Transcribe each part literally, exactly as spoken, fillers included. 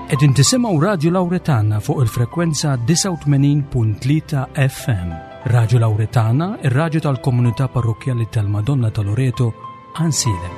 Qegħdin tisimgħu Radio Lawretana fuq il-frekwenza tisa' u tmenin punt tlieta F M. Radio Lawretana, ir-radju tal-Komunità Parrokjali tal-Madonna ta' Loreto, Ansilem.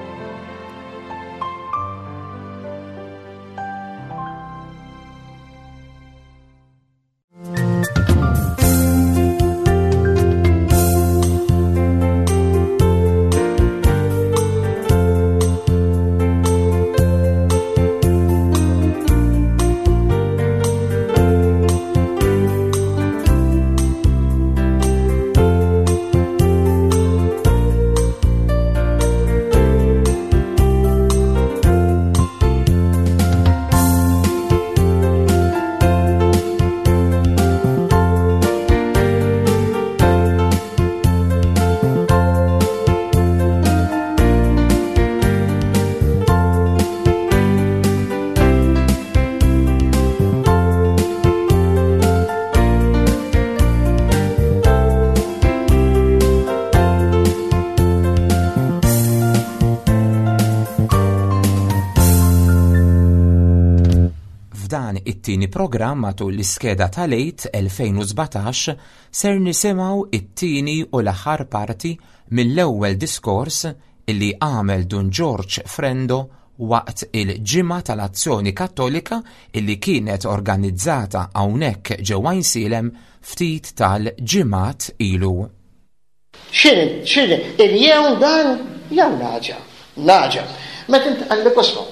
It-tieni programm matul l-iskeda tal-Eid elfejn u sbatax ser nisimgħu it-tieni u l-aħħar parti mill-ewwel diskors illi għamel Dun George Frendo waqt il-Ġimgħa tal-Azzjoni Kattolika illi kienet organizzata hawnhekk ġewwa Ansilem ftit tal-ġimgħat ilu. X'inhi, x'inhi, il-jew dan jew naġa, naġa. Meta int għallek osma.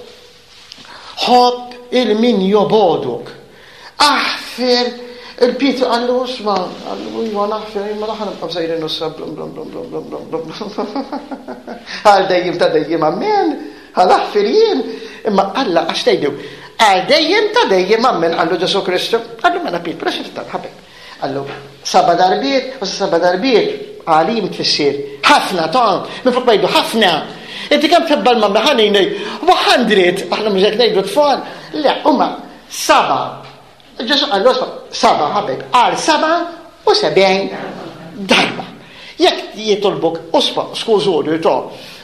Ħobb il-min joboduk. Aħfer il-Pietru għallu usma, għallu jgħon aħfer, imma laħan nibqaw sajrin ussa blum blum blum blum blum blum blum blum. Għal dejjem ta' dejjem ammen, għal aħfer jien, imma għalla għax tejdu. Għal dejjem ta' dejjem ammen għallu Ġesu Kristu, għallu ma napit, bħra xirtan, ħabek. Għallu saba darbiet, u saba darbiet, għalim tfissir, ħafna ta' minn fuq bajdu ħafna. Inti kam tibba l-mamma ħanini, waħandrit, aħna mżek nejdu tfal, le, umma, saba, ġesu għallu saba, ħabib, għal saba u sebejn darba. Jek jitolbuk, uspa, skużuri, to,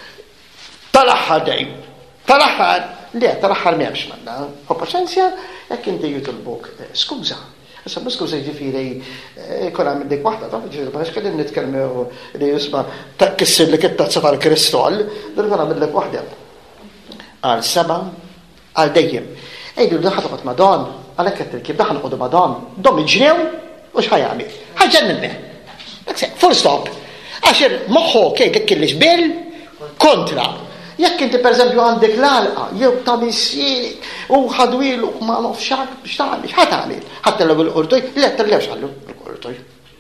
tal-axħar dej, tal-axħar, le, tal-axħar memx manna, u paċenzja, jek inti jitolbuk, skuża. Issa skuża ġifieri jkun hemm dik waħda taf ġifieri biex kellim nitkellmu li jisma' kissir li kittazza tal-Kristol, dik nagħmellek waħda. Għal seba' għal dejjem. Ejdu daħħa toqgħod ma' dan, għalhekk qed tirkib daħħa noqogħdu ma' dan, dom iġnew u x'ħajjagħmel. Ħaġġenninni. Full stop. Għax moħħu kejn kellix bil kontra. Jekk inti pereżempju għandek l-għalqa, jew ta' missieri u ħadwilu ma nafxak biex tagħmel, ħadd tagħmel. Ħadd tellgħu l-qortoj, le tellewx għallu l-qortoj.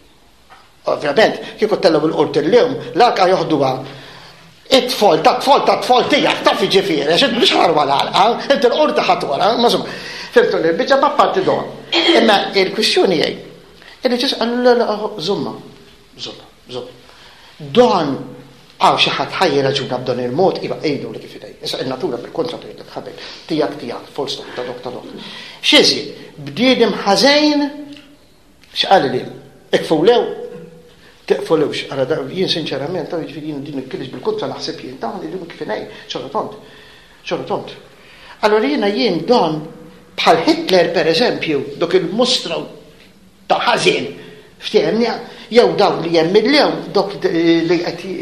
Ovvjament, kieku tellgħu l-qortoj l-lewm, l-għalqa joħduha. It-tfol, ta' tfol, ta' tfol tiegħek taf jiġifieri, għax biex ħarwa l-għalqa, inti l-qorta ħadd wara, ma insomma. Fimtu li biġġa ma' parti don. Imma il-kwistjoni hija, illi ġis għallu la żumma, żumma, żumma. Don għaw xaħat ħajji raġuna b'dan il-mod, iba ejdu li kifidej. Issa il-natura bil-kontra tgħidlek ħabel, tijak tijak, full stop, ta' dok ta' dok. X'eżi, bdiedem ħażejn x'qal li ikfulew, tiqfulewx. Ara da jien sinċerament ta' jiġifieri jien din il-kilix bil-kontra naħseb jien dawn li kifidej, xogħol tont. Xogħol tont. Allura jiena jien dan bħal Hitler pereżempju, dok il-mustra ta' ħażin f'temni jew dawn li jemmillew dok li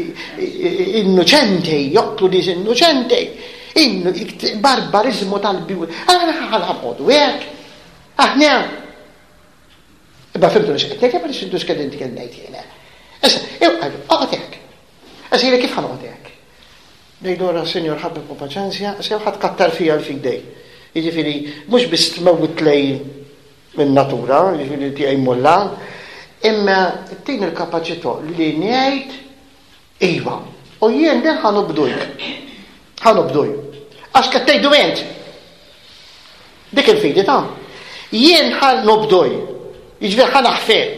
innoċenti, joqtlu li innoċenti, innu barbarizmu tal-biw. Għana ħalħamodu, għek, aħna. Ibba fimtu nix għetek, ma nix fimtu xkedinti għennajt jena. Issa, jew għallu, għatek. Issa, jena kif ħanotek? Dejdora, senjor, ħabbek u paċenzja, issa, ħad kattar fija l-fidej. Jiġifieri, mux bis t-mewit lej minn natura, jiġifieri ti għaj mullan, imma t-tin il-kapacità li njgħid iva. U jien den ħanu bduj. ħanu bduj. Għax kattejdu ent. Dik il-fidi ta' jien ħanu bduj. Jiġifieri ħana ħfer.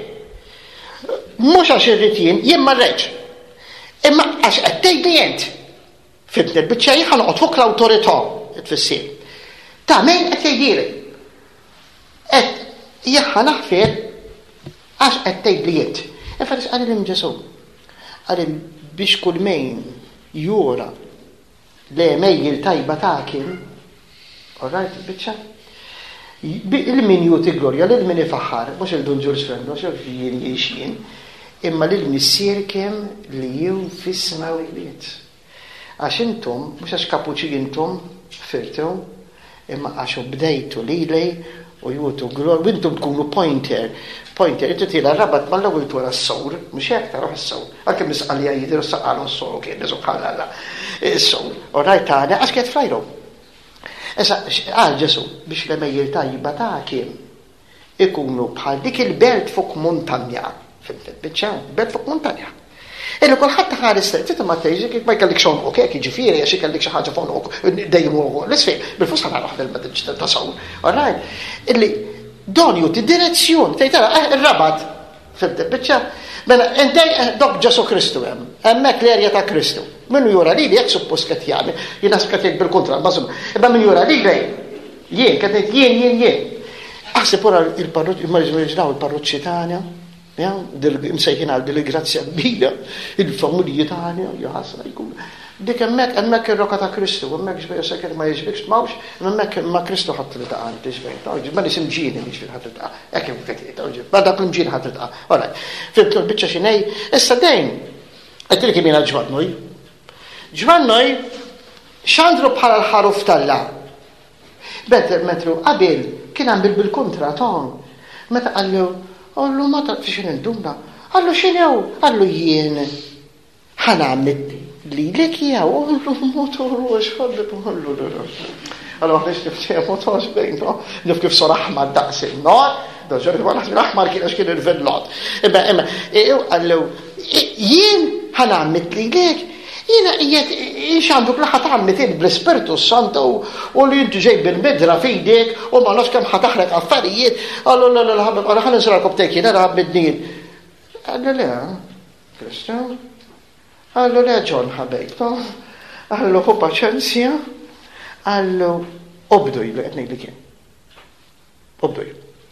Mhux għax irrid jien, jien ma rridx. Imma għax kattejdu ent. Fimtni l-biċċa jien ħanoqgħod fuq l-awtorità tfissir. Ta' min qed jgħidili. Qed jien ħana ħfer għax għattejt li jiet. Efaris għalil imġesu. Għalil biex kull mejn jura le mejjil tajba ta' kien, orrajt il-bicċa, Il-min juti glorja, l-min ifaħħar, mux il-dun ġurġ frendu, xo jien jiexien, imma l-missier kem li ju fisma u jliet. Għax intom, mux għax kapuċi intom, firtu, imma għax u bdejtu li lej u jutu glor, u intom tkunu pointer, pointer, intu tila rabat ma l-għu il-tura s-sawr, mux jek taraħ s-sawr, għanke misqalija jidiru s-saqalu s-sawr, kien subħanallah, s-sawr, u rajtana, għax kiet frajru. Esa, għal ġesu, biex l-mejjil tajba ta' kien, ikunu bħal dik il-belt fuq montanja, fimtet, bieċan, belt fuq montanja. Illi kolħat taħaris, tita ma teġi, ma jkallik xon u kek, ġifiri, għax jkallik xaħġa fon u dejjem u l-isfi, bil-fus ħana roħda l-madġ ta' sawn. Alright, illi donju ti direzzjon, tejtara, il-rabat, fimtet, bieċan, mela, entej dok ġesu Kristu għem, emmek l-erja ta' Kristu. Minnu jura li li jek suppost kat jgħamil, jina skatek bil-kontra, bazum, imma minn jura li li, jien, katet jien, jien, jien. Għasib ura il-parruċ, il-marġinaw il-parruċi tana, msejħin għal dil-grazzja kbira, il-familji tana, jħasna jkun. Dik emmek, emmek il-roka ta' Kristu, emmek ġbej sekir ma jġbikx mawx, emmek ma Kristu ħat li ta' għanti ġbej, ma nisim ġini ġbej ħat li ta' ekim kħetiet, ma dak l-mġini ħat li ta' għalaj. Fimtu l-bicċa xinej, issa dejn, għetili kim jina ġvadnuj, ġvannoj xandru bħala l-ħaruf tal-la. Better metru qabel kien għambil bil-kontra ton. Meta għallu, għallu ma ta' fi xin il-dumna. Għallu xinew, għallu jien ħanamit li li kijaw, għallu motoru għaxħabbet, għallu l-għallu. Għallu għax nifċe motor xbejn, no? Nif kif sor aħmar daqsin, no? Daġġor għax l-aħmar kien għax kien il-vellot. Imma, imma, għallu, jien ħanamit li li jina jiet xanduk laħat għammitin bl-Spiritu Santo u li jintu ġej bil-medra fijdek u ma nafx kem ħataħrek affarijiet għallu l-ħabib għallu ħallu nsra l-koptek jina għabbid-din għallu le Kristu għallu le John ħabejt għallu hu paċenzja għallu obdu jibli għetni li kien obdu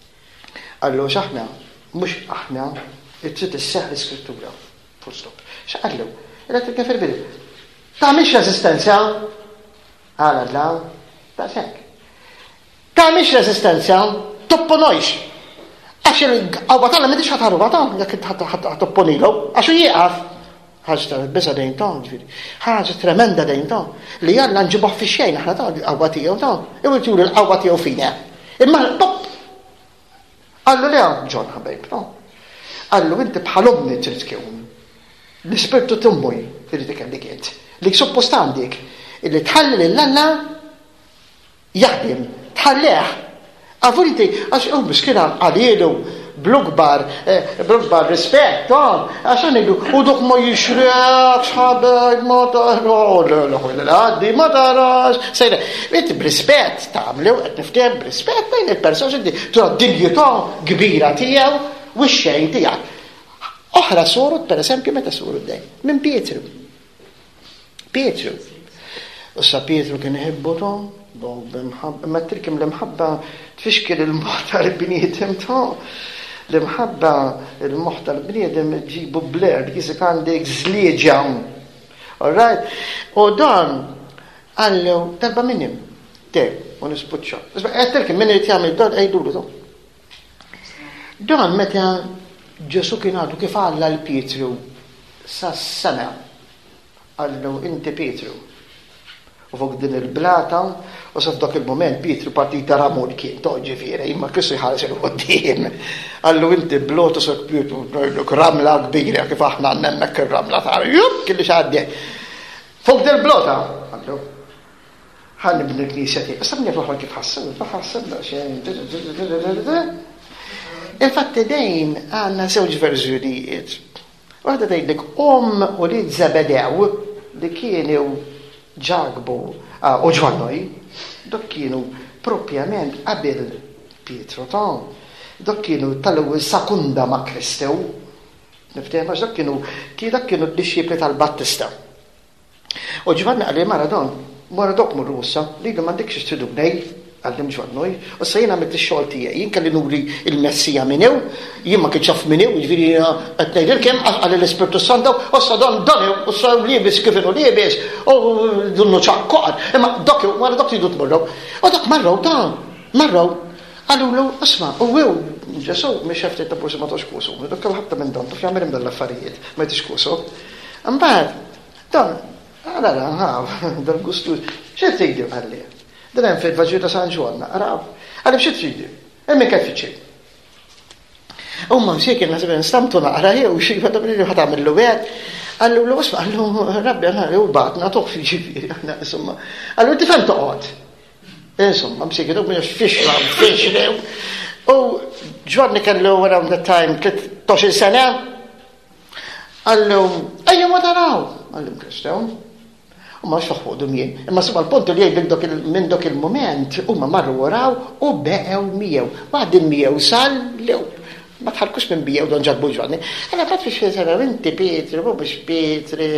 għallu xaħna mux aħna it-trit s-seħ l-iskrittura full stop xaqallu Elettrika fil-bidu. Ta' miex resistenzja? Għala, la, ta' sekk. Ta' miex resistenzja? Topponojx. Għax il-għawba ta' la medix ħataru għata, jek ħatopponilu, għaxu jieqaf. ħaġa ta' bisa dejn ta' ġviri. ħaġa tremenda dejn ta' li jalla nġibuħ fi xejn, aħna ta' għawba tijaw ta' jew tjuri l-għawba tijaw fina. Imma, pop! Għallu le għam ġon ħabajb, ta' għallu inti bħalomni trid tkun. L-ispirtu t-ummuj, irrid ikelli kiet. Li suppost għandik, illi tħalli l-lalla jaħdim, tħalleħ. Għavunti, għax u miskina għalilu blugbar, blugbar rispett, għaxan ilu, u dok ma jixrek, xħabek, ma taħrax, l-għaddi, ma taħrax, sejra, inti b'rispett, tamlu, għed niftem b'rispett, bejn il-persona, tura dinjità kbira tijaw, u x-xejn tijak. Oħra sorut, per esempio, meta sorut dej, minn Pietru. Pietru. Ussa Pietru kien iħibbu tom, ma tirkim l-mħabba tfixkil il-moħta l-bniedem tom, l-mħabba il-moħta l-bniedem ġibu blerd, jisik għandek zlieġa. All right? U dan, għallu, darba minnim, te, u nispuċċa. Għettirkim, minn irrit jgħamil dan, għajdulu tom. Dan, meta Ġesu kien għadu kif għalla l-Pietru sa s-sena għallu inti Pietru u fuq din il-blata u sa f'dak il-moment Pietru partita ramur kien toġi fiera imma Kristu jħares il-qoddim għallu inti blotu sa Pietru ramla kbira kif aħna nemmek il-ramla ta' jup kelli xaddi fuq din il-blota għallu ħalli b'n il-knisja ti issa mni f'uħra kif ħassib ħassib xejn Infatti dejn għanna sewġ verżjonijiet. Waħda dejlek om u li Zebedew li kienu ġagbu u ġvannoj, dok kienu propjament qabel Pietru ta' dok kienu tal-ewwel sakunda ma' Kristew. Niftem għax dok kienu dak kienu d-disċipli tal-Battista. U ġvanna għalli Maradon, Maradok mur-Russa, li m'għandekx istridu bnej, għallim ġvannoj, u sa jena għamilt il-xol tijaj, jien kalli nuri il-Messija minnew, jien ma kħiċaf minnew, ġviri għetnejdir kem għalli l-Espiritu Santo, u sa don donew, u sa libis kifinu libis, u dunnu ċakkor, imma dokju, għara dokju dut marraw, u dok marraw dan, marraw, Għallu, isma, u għew, ġesu, mi xefti ta' buzi ma tox kusu, dokka ħabta minn don, tuf jgħamirim dal-affarijiet, ma jtix kusu. Mbagħad, don, għala, għaw, dal-gustu, xe t-tijdi għalli? Dan hemm fil-Vaġġir ta' San Ġwanna, għaraw, għalli b'xe t-tijdi? Emmi kif fiċi. Umma msiekin nasibin stamtu naqra jew xi fadda li ħadd għamillu wieħed. Għallu l osma, għallu rabbi għallu u batna toq fi ġifieri, insomma. Għallu inti fem toqgħod. Insomma, msiekin u mhux fixla, fixlew. U Ġwanni kellu around that time tlettatox sena. Għallu, ejja ma taraw, għallu mkristjaw. U ma xaħħudu mien. Imma summa l-punt li jgħid minn dok il-moment huma marru waraw u beqgħu miegħu. Waħdin miegħu sal lew. Ma tħarkux minn bija u don ġadbu Ġwanni. Għala bat fi xezara, inti Petri, u biex Petri.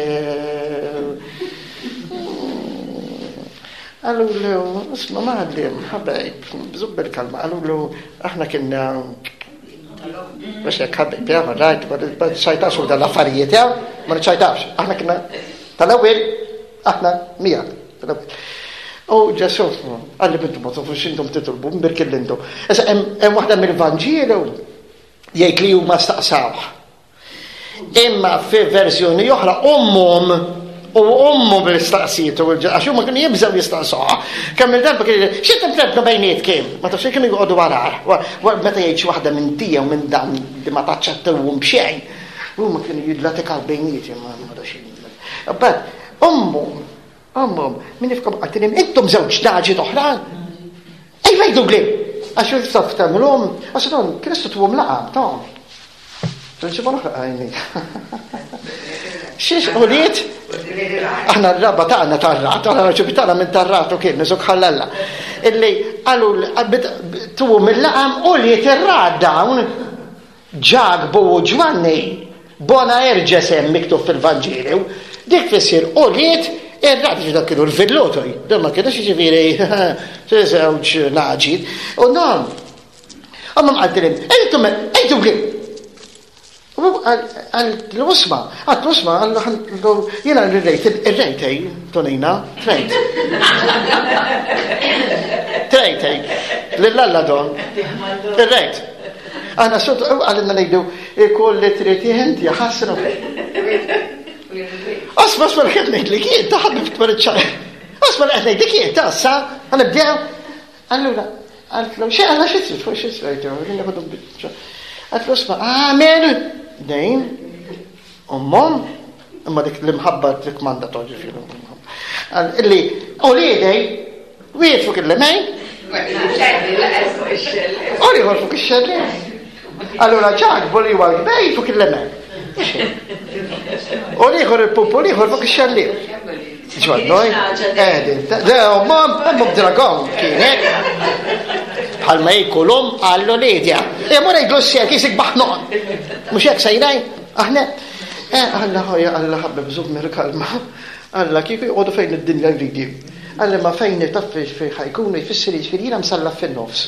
Għallu l-lew, isma maħadlim, ħabajb, bżub bil-kalma, għallu l-lew, aħna kienna, biex jek ħabajb, ja, rajt, ma ċajtax u dal-affarijiet, ja, ma ċajtax, aħna kienna, tal-ewel, aħna mija, tal-ewel. U ġesu, għalli bintu ma tufux intom titulbu, mbirkillintu. Esa, hemm waħda mill-Vanġielu, jgħid li huma staqsawh. Imma fi verżjoni oħra ummhom u ummu bil-istaqsijiet u għax huma kienu jibżgħu jistaqsuha. Kemm il-darba kien xi temprebna bejnietkiem, ma tafx kemm jqogħdu warar. Meta jgħid xi waħda minn tija u minn dan li ma taċċattewhom b'xejn. Huma kienu jidlatikaw bejnietiem ma nafx. Bad ummhom, ummhom min ifkom qatilhom intom żewġ daġi oħra. Ej wejdu gli. Għax jgħid taf tagħmilhom, għax don Kristu tuhom laqab ta'. Ġibgħu oħra għajni. Xiex uliet? Aħna r-rabba tagħna tarrat, aħna ġibitana minn tarrat u kien niżuk ħallalla. Illi qalu tuhom il-laqam uliet ir-rad dawn ġagbu u Ġwanni bona erġesem miktub fil-Vanġielu, dik tfisser uliet ir-rad ġi dak kienu l-villotoj, dan ma kienx jiġifieri żewġ naġid. U non. Amma mqaddilhom, ejtum ejtum kien. Għal-usma, għal-usma, jena l-rejt, il-rejt, tonina, trejt. Trejt, l-lalla don, il-rejt. Għana sot, għalina nejdu, kolli trejti henti, ħassinu. Asma, asma l-ħed nejt li kien, taħadna fit-tmarriċċa. Asma l-ħed nejt li kien, tassa, għanibdew. Allura, għal-tlu, xe għalla xitrit, fuq xitrit, għal-tlu, asma, amen. Dejn, ummom, imma dik l-imħabba t-rikmanda toġi filu. Illi, u li dej, wieħed fuq il-lemej. U li għor fuq il-xelli. Allora ġag, boli għal bej fuq il-lemej. U li għor il-pupu, li għor fuq il-xelli. ġwad noi? Edin, ummom, ummom dragon kienet. Bħalma jkolom għallu lidja. E mura jgħidlu s-sjer kisik baħnon. Mux jek sajnaj? Aħna, Alla ħoja, Alla ħabbib zub mir-kalma. Alla kif jgħodu fejn id-dinja ridi. Alla ma fejn taffi fejn ħajkunu jfisser jiġifieri jiena msallaf fin-nofs.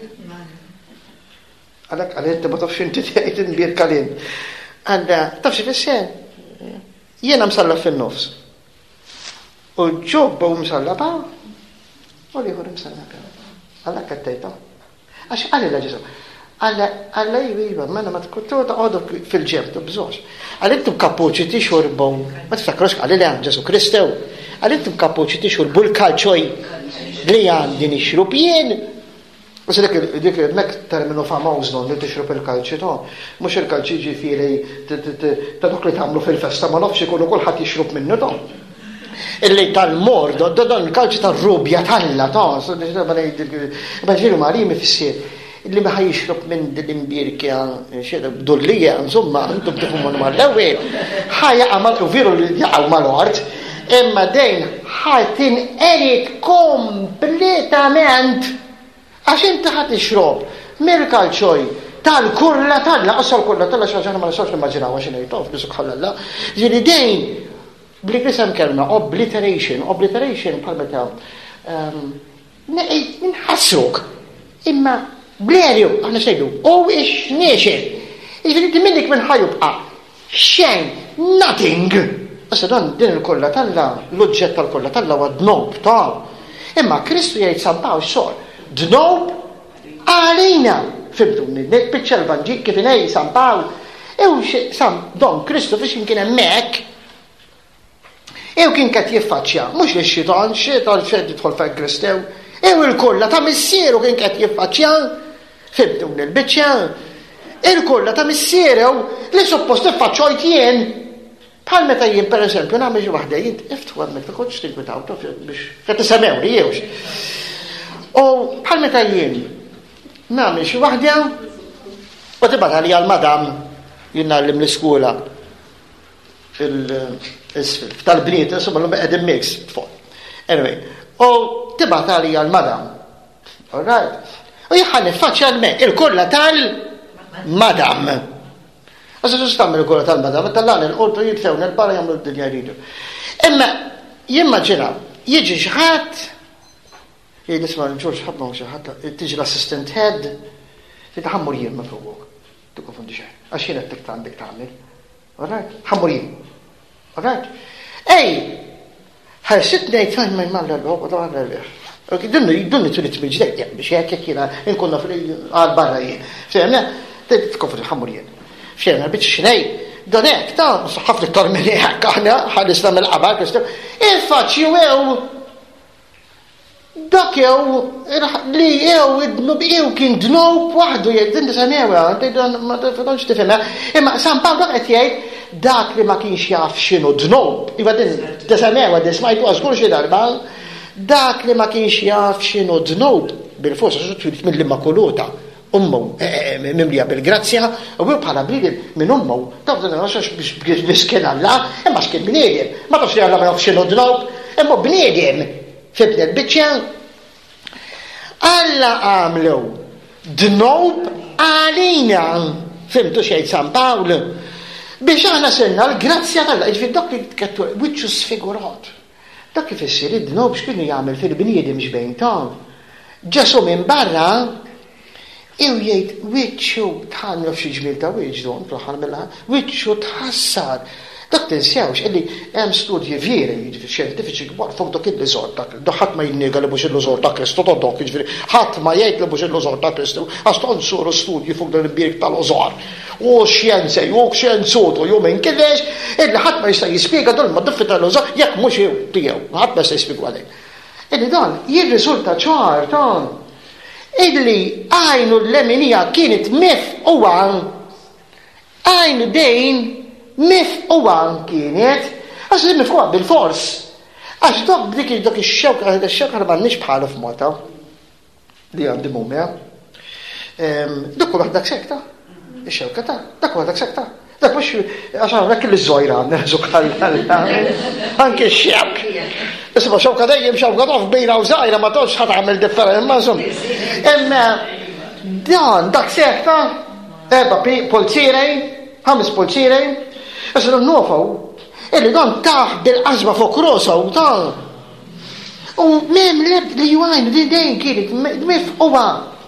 Għalek għal-inti ma tafx inti tgħid inbir kalin. Alla, tafx ifisser? Jiena msallaf fin-nofs. U ġobba u msallaba, u liħor msallaba. Alla kattajta. Għax għalli la ġesu. Alla jwiba, manna ma tkuttu għodu fil-ġem, tu bżoċ. Għal-intum kapuċi ti xurbu, ma tiftakrux għalli li għan ġesu Kristew. Għal-intum kapuċi ti xurbu l-kalċoj li għandi nixrub jien. U dik mek terminu famawż non li tixrub il-kalċi to. Mux il-kalċi ġifiri ta' dok li tamlu fil-festa, ma nofx ikunu kullħat jixrub minnu to. Illi tal-mord, don il-kalċi tal-rubja talla to. Bħġiru marimi fissir. Illi ma ħajixrob minn dil-imbirkja, xeda b'dullija, insomma, intom tifhmu mal-ewwel, ħajja għamal veru li jaqgħu mal-ort, imma dejn ħajtin erit kompletament għax inti ħadd ixrob mill-kalċoj tal-kurla talla, qosor kurla talla xaġana ma nistgħux nimmaġinaw għax ngħidhom bisuk ħallalla. Ġieli dejn bl-Inglis hemm kelma obliteration, obliteration bħal meta inħassruk. Imma Blerju, għana xejdu, u ix niexer. Iġveri minnik minn ħajubqa. Xejn, nothing. Issa dan din il-kolla talla, l-oġġett tal-kolla talla wa dnob, tal. Imma Kristu jgħid sampaw xor. Dnob għalina. Fimtuni, nitpiċċa l-Vanġil kif inej San Pawl, ew San Don Kristof ix kien hemmhekk. Ew kien qed jiffaċċja, mhux li x-xitan, xitan xed jidħol fejn Kristew. Ew il-kollha ta' missieru kien qed jiffaċċja. Fimtuni l-biċċa. Il-kollha ta' missieru li suppost iffaċċjajt jien. Bħal meta jien pereżempju nagħmel xi waħda jien iftħu hemmhekk ma kontx tinkwitaw biex qed tisemewni jewx. U bħal meta jien nagħmel xi waħda u tibgħat għalija l-madam jien nagħllim l-iskola fil-isfel tal-bniet insomma l qegħdin mix tfal. Anyway, u tibgħat għalija l-madam. All right. U jħan niffaċċja l-mek il-kollha tal-madam. Għasa ġus tammel il-kollha tal-madam, tal-għan il-qoltu jitfewna l-barra jagħmlu d-dinja jridu. Imma jimmaġina jiġi xi ħadd jgħid nisma' l-Ġorġ ħabba xi ħadd tiġi l-assistant head tgħid ħammur jien ma fuq. Tikkonfondi xejn. Għax jien qed għandek tagħmel. All right? Ħammur jien. All right? Ej, ħarsit ngħid fejn ma jmalla l-ħobb u l Dunni, dunni tulit bil-ġdejt, biex jek jek jena inkunna għal-barra jien. Fsejna, t-kofri ħammur jien. Fsejna, biex xnej, donek, ta' ħafna tormini għakħna, ħal-islam il-qabar, il-faċi jew, dak jew, li jew, jew kien dnob wahdu, din t-sanewa, ma t-fadonx tifema, imma San Pawl dak qed jgħid dak li ma kienx jaf xinu dnob, iva din t-sanewa, din smajtu għazgur xi darba, dak li ma kienx jaf xinu dnob bil-forsa xo twilit mill-Immakolata ummu mimlija bil-grazzja u għu bħala bniedem minn ummu taf dan għax biex kien Alla imma x'kien bniedem ma tafx li Alla ma jaf xinu dnob imma bniedem fibni l-biċċa Alla għamlu dnob għalina fimtu xejn San Pawl biex aħna senna l-grazzja tal-Alla ġifier dak li kettu wiċċu sfigurat. Dak kif issir id-dnob x'kienu jagħmel fil-bniedem x'bejn ta' ġesu minn barra jew jgħid wiċċu tħannu f'xi ġmiel ta' wiġdhom fl-aħħar mill-aħħar wiċċu tħassar. Dak tinsewx illi hemm studji veri xjentifiċi kbar fuq dak il-liżor ta' ħadd ma jinnega li mhux il-liżor ta' Kristu ta' dak jiġifieri ħadd ma jgħid li mhux il-liżor ta' Kristu għax tonsuru studji fuq dan il-birk tal-użar. U xjenza jew xjenzotu jew minn kidex illi ħadd ma jista' jispjega dan ma diffi tal-użar jekk mhux jew tiegħu ħadd ma jista' jispjega għalih. Illi dan jirriżulta ċar dan illi għajnu l-leminija kienet mifquwa għajnu dejn mifquwa kienet għax li mifquwa bil-fors għax dak dik dak ix-xewka ix-xewka ma m'għandniex bħalu f'Malta li għandi mumja dak waħda sekta ix-xewka ta' dak waħda sekta dak mhux għax hawnhekk il-żgħira neħżu bħal anke x-xewk isma' xewka dejjem xewka taf bejna u żgħira ma tantx ħadd tagħmel differenza imma insomma imma dan dak sekta erba' polzierej ħames polzierej Għasra n-nofaw, illi dan taħ bil-qazba fuq rosa u ta' u mem li juħajn li dejn kienet mifquwa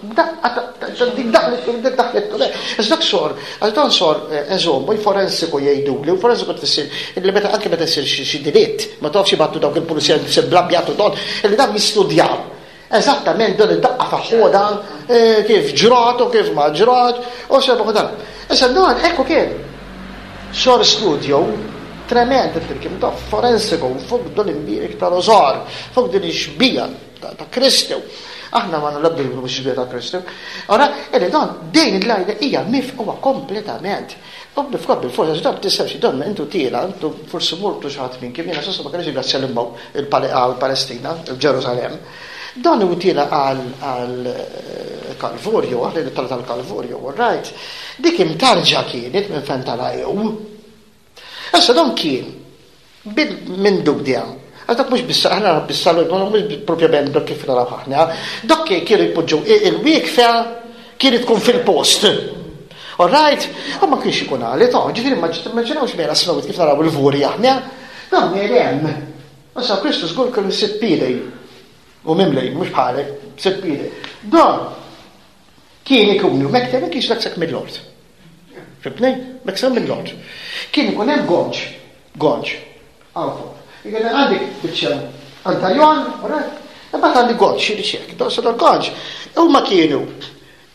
daħlet dak sor, għal dan sor eżom, u forensiku jgħidu li u forensiku t-fissir illi meta anke meta t-fissir xi diritt ma tafx battu dawk il-pulizija s-blabbjatu don illi dan jistudjaw eżattament dan id-daqqa faħħoda kif ġrat u kif ma ġrat u sebaħu dan. Issa dan ekku kien sor studio trement il-firkim ta' forensiku fuq dan il-birek tal-użar, fuq din ix-xbija ta' Kristu. Aħna ma nlabdu l-għu xbija ta' Kristu. Ora, illi dan dejn il-lajda hija mifquwa kompletament. U bifkab bil-forza, ġdab tissewx, dan intu tila, intu forsi mortu xaħat minn kim, jena sosa ma kanix grazzja l-immaw il-Palestina, il-Ġerusalem. Dan u tila għal-Kalvorju, għal tal tal-Kalvorju, right? Dik imtarġa kienet minn fen tal-għaju. Issa dan kien, minn dubdja, għaz dak mux bis-saħna, bis-salu, mux propjament dak kif naraw ħahna, dak kienu jpoġġu il-wikfa kienet tkun fil-post. All right? U ma kienx ikun għali, ta' ġifiri maġġinawx mera snowit kif naraw il-vuri aħna, dan merem. Issa Kristu żgur kellu sippidej. U mimlej, mux bħalek, seppide. Dan, kien ikunu, mekteb kienx l-aksak mill-lord. Fibni? Meksem mill-lord. Kien ikun hemm gonġ, gonġ, għafu. Ikun għandik bieċem, antarjon, għarret, ebbat għandi gonġ, xiri xek, dosa dal-gonġ. U ma kienu,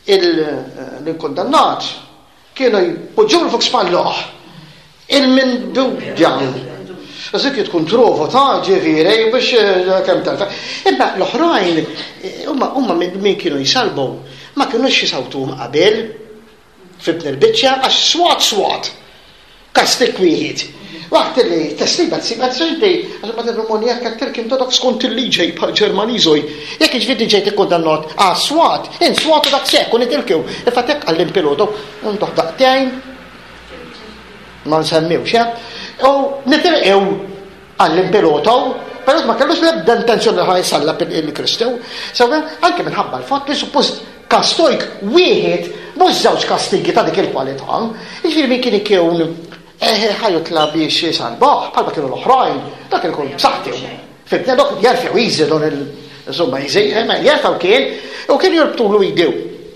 il-kondannat kienu jpoġġu fuq spalloħ il-mindudja. Għazik tkun trovo ta' ġifieri biex kemm tarfa. Imma l-oħrajn huma min kienu jisalbu ma kienux jisawtuhom qabel fibni l-biċċa għax swat swat kastik wieħed. Waqt li tasliba tsib għazzenti għax ma t-Rumunija kattir kim todak skont il-liġej pa' Ġermaniżoj. Jekk iġvidi ġejt ikkondannat għal swat, in swat dak sekk u nitilkew. Ifatek għall-impilotu ntoħ daqtejn ma nsemmewx, u nitilqew għall-impilotu, però ma kellux l-ebda intenzjoni li ħaj sallab il-Kristew. Sewa anke minħabba l-fatt li suppost kastojk wieħed mhux żewġ kastigi ta' dik il-kwalità. Jiġifieri min kien ikun ħajutla biex jisalbaħ, bħalma kienu l-oħrajn, dak il-kun b'saħħti. Fitna dok jerfgħu jiżidu insomma jerfgħu kien u kien jorbtulu jidew.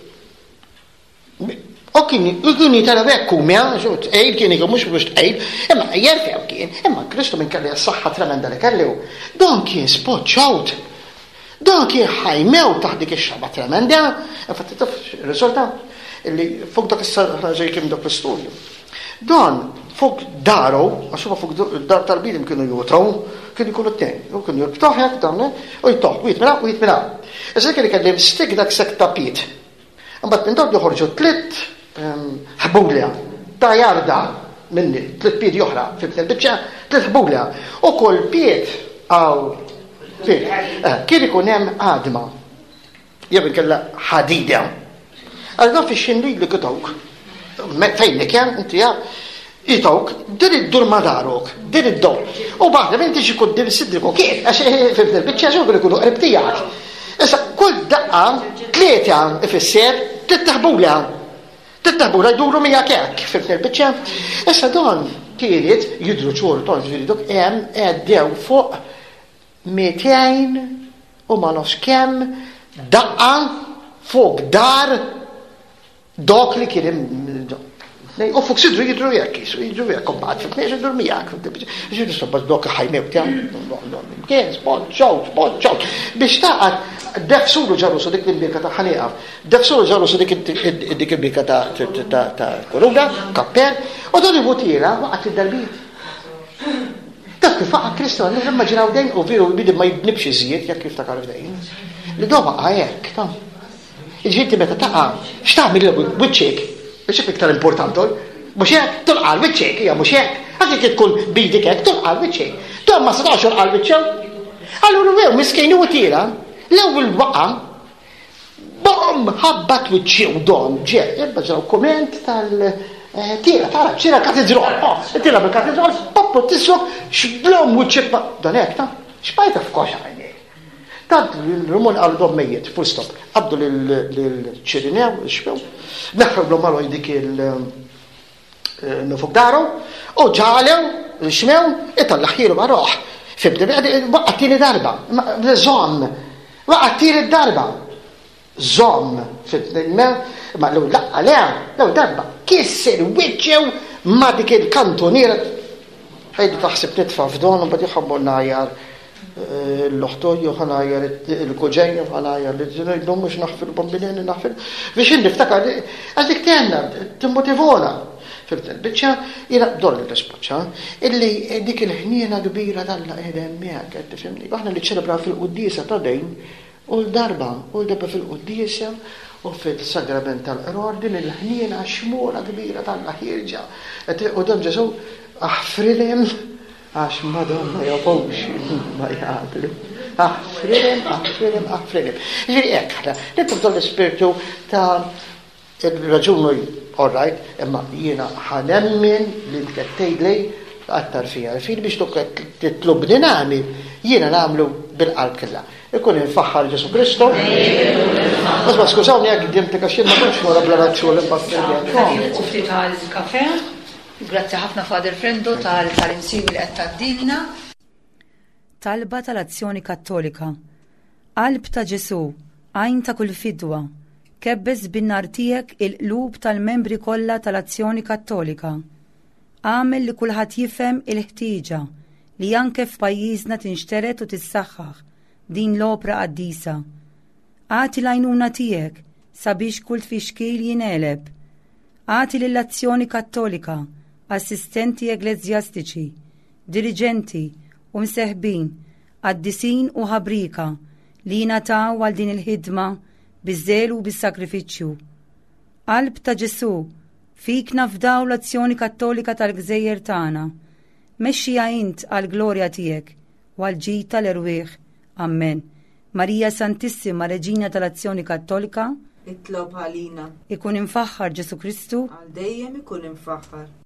U kien jitara hekk kumja, tqejl kien ikun mhux biex tqejl, imma jerfgħu kien, imma Kristu minn kelli s-saħħa tremenda li kellu. Dan kien spoċċawt. Dan kien ħajmew taħt dik ix-xaba tremenda, infatti taf ir-riżultat illi fuq dak is-ħaġa kien dak l-istudju. Dan fuq daru, għaxu fuq dar tal-bidim kienu jutraw, kienu jkunu t-tejn, u kienu jirbtaħek dan, u jittoħ, u jitmina, u jitmina. Issa kien kellim stik dak sek tapit. Mbatt minn dawk joħorġu tliet ħbulja ta' jarda minni, tliet pied joħra, fibni l-bicċa, tliet ħbulja. U kull pied għaw kien ikun hemm għadma. Jew inkella ħadida. Għal fi xinri li kitawk. Fejn li kien, inti ja, jitawk, dir id-dur madarok, dir id-dor. U baħda minn tiġi kud dir sidriku kif, għax fibni l-bicċa ġogri kunu qrib tijak. Issa, kull daqqa, tlieta ifisser, tliet taħbula. Tliet taħbula jduru mija kek, fibni l-bicċa. Issa dan kienet jidru ċur, ton ġviri dok, hemm għeddew fuq mitejn u ma nofx kemm daqqa fuq dar dok li kien u fuq sidru jidru jekk, jidru jekk, kombat, f'knex jidru mijak, ġiru sabba dok ħajmew tjam, kien, sponċaw, sponċaw, biex taqat defsulu ġarrusu dik il-birka ta' ħaniqaf, defsulu ġarrusu dik il-birka ta' koruna, kappel, u dan il-butira waqat il-darbit. Dak kif faqa Kristu, nimmaġinaw dejn u veru bidi ma jibnibx iżjed jekk kif takar dejn. Li doba għajek, tam. Iġġieti meta taqa, x'tagħmel wiċċek? Wiċċek iktar importanti, mhux hekk tulqal wiċċek, hija mhux hekk. Għadek tkun bidek hekk tulqal wiċċek. Tom ma setax tulqal wiċċew. Allura vew miskejn u tira, l-ewwel waqa' bom ħabbat wiċċew don ġe, ibbaġaw komment tal- tira, tara, tira katedral, tira bil-katedral, poppo tiswok, xblom wiċċek ma' dan hekk ta' xbajta f'koxa għajnek. Tant l-Rumun għal dom mejjet, full stop, għabdu l-ċirinew, xbew, neħħu l-omalu dik il-nufuk daru, u ġalew, xmew, itallaħiru marroħ. Fibdi, waqqattini darba, zom, waqqattini darba, zom, fibdi, ma l laqqa leha, l darba, kisser wiċċew ma dik il-kantoniera. Ħejdi taħseb nitfa' f'don u bad jħabbu najar l-oħtoj ħanajar il-kuġejn ħanajar l-ġenaj mux naħfir bambinini naħfir biex niftakar għazik tenna timmotivona fil-bicċa jina dor li t-ispoċa illi dik il-ħniena kbira dalla edem miegħek qed tifhimni. Aħna li ċelebra fil-quddisa ta' dejn u l-darba u l-darba fil-quddisa u fil-sagrament tal-qror din il-ħniena xmura kbira dalla ħirġa u dan ġesu aħfrilem għax madonna jafawx ma jgħadlu. Aħfrilem, aħfrilem, aħfrilem. Ġiri ekħla, nettu f'dan l-spiritu ta' il-raġunu, all right, imma jiena ħanemmin li nkettej lej għattar fija. Fil biex titlubni nami, jiena namlu bil-qalb kella. Ikun infaħħar Ġesu Kristu. Għazma skużawni għak id-dimti kaxin ma kunx wara bl-raċċu l-imbassirja. Ufti tal-kafe. Grazzi ħafna Fader Frendo tal-insiwi li qed taddilna. Talba tal-Azzjoni Kattolika. Qalb ta' Ġesu, għajn ta' kull fidwa, kebbes bin-nar tiegħek il-qlub tal-membri kollha tal-Azzjoni Kattolika. Għamel li kulħadd jifhem il-ħtieġa li anke f'pajjiżna tinxteret u tissaħħaħ din l-opra qaddisa. Għati l-għajnuna tiegħek sabiex kull tfixkil jineleb. Għati lill-azzjoni kattolika, assistenti eklezjastiċi, dirigenti u mseħbin, qaddisin u ħabrika li jingħataw għal din il-ħidma biż-żel u bis-sakrifiċċju. Qalb ta' Ġesu, fik nafdaw l-azzjoni kattolika tal-Gżejjer tagħna. Mexxija int għal glorja tiegħek u għal ġid tal-irwieħ. Amen. Marija Santissima, Reġina tal-Azzjoni Kattolika, itlob għalina. Ikun infaħħar Ġesu Kristu, Għal dejjem ikun infaħħar.